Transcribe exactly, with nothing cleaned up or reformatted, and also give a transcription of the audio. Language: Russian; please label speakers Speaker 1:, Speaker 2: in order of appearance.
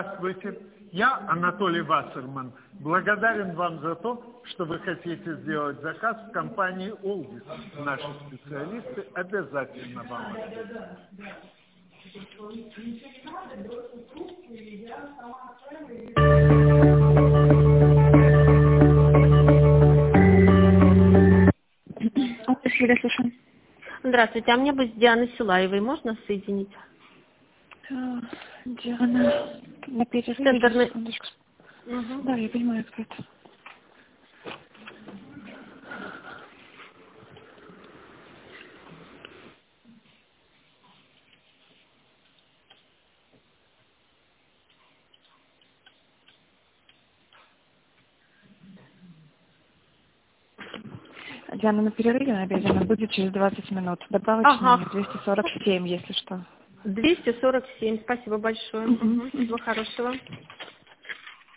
Speaker 1: Здравствуйте, я Анатолий Вассерман. Благодарен вам за то, что вы хотите сделать заказ в компании «Олдис». Наши специалисты обязательно вам ответят.
Speaker 2: Спасибо, слушаю.
Speaker 3: Здравствуйте, а мне бы с Дианой Силаевой можно соединить?
Speaker 2: Диана, на перерыве,
Speaker 3: Центрный...
Speaker 2: секундочку.
Speaker 3: Угу.
Speaker 2: Да, я понимаю, кто это. Диана на перерыве на обеде, она будет через двадцать минут. Добавочный
Speaker 3: Ага.
Speaker 2: двести сорок семь, если что.
Speaker 3: двести сорок семь, спасибо большое.
Speaker 2: Угу.
Speaker 3: Угу. Всего хорошего.